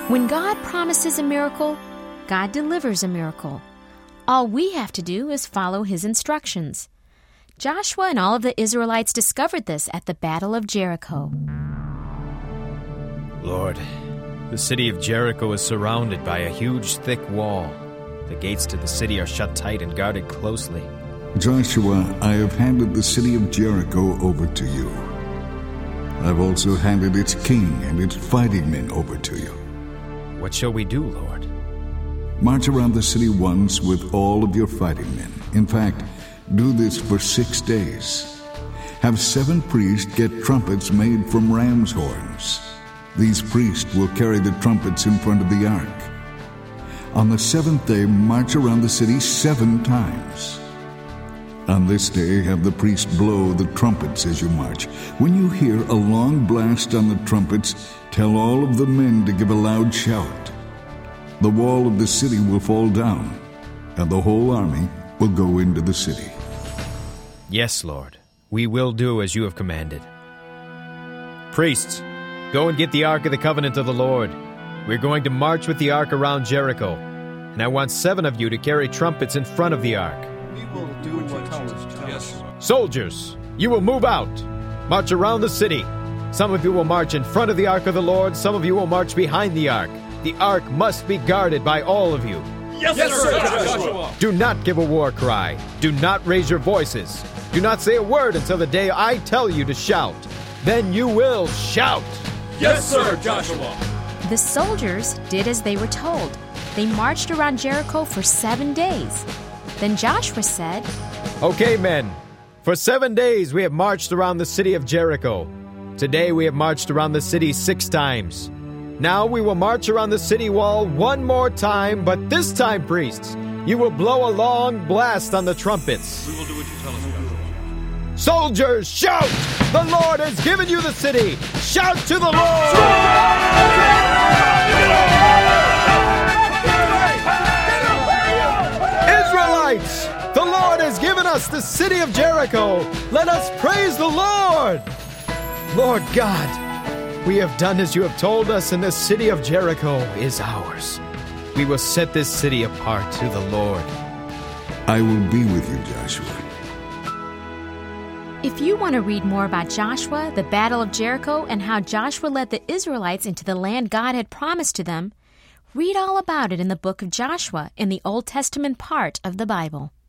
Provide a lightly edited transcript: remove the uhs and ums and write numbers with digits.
When God promises a miracle, God delivers a miracle. All we have to do is follow His instructions. Joshua and all of the Israelites discovered this at the Battle of Jericho. Lord, the city of Jericho is surrounded by a huge, thick wall. The gates to the city are shut tight and guarded closely. Joshua, I have handed the city of Jericho over to you. I've also handed its king and its fighting men over to you. What shall we do, Lord? March around the city once with all of your fighting men. In fact, do this for 6 days. Have 7 priests get trumpets made from ram's horns. These priests will carry the trumpets in front of the ark. On the 7th day, march around the city 7 times. On this day, have the priests blow the trumpets as you march. When you hear a long blast on the trumpets, tell all of the men to give a loud shout. The wall of the city will fall down, and the whole army will go into the city. Yes, Lord, we will do as you have commanded. Priests, go and get the Ark of the Covenant of the Lord. We're going to march with the Ark around Jericho, and I want 7 of you to carry trumpets in front of the Ark. We will do what you tell us. Yes. Soldiers, you will move out. March around the city. Some of you will march in front of the Ark of the Lord. Some of you will march behind the Ark. The Ark must be guarded by all of you. Yes, sir, Joshua. Do not give a war cry. Do not raise your voices. Do not say a word until the day I tell you to shout. Then you will shout. Yes, sir, Joshua. The soldiers did as they were told. They marched around Jericho for 7 days. Then Joshua said, Okay, men, for 7 days we have marched around the city of Jericho. Today we have marched around the city 6 times. Now we will march around the city wall 1 more time, but this time, priests, you will blow a long blast on the trumpets. We will do what you tell us, Joshua. Soldiers, shout! The Lord has given you the city! Shout to the Lord! Israelites! The Lord has given us the city of Jericho! Let us praise the Lord! Lord God, we have done as you have told us, and the city of Jericho is ours. We will set this city apart to the Lord. I will be with you, Joshua. If you want to read more about Joshua, the Battle of Jericho, and how Joshua led the Israelites into the land God had promised to them, read all about it in the book of Joshua in the Old Testament part of the Bible.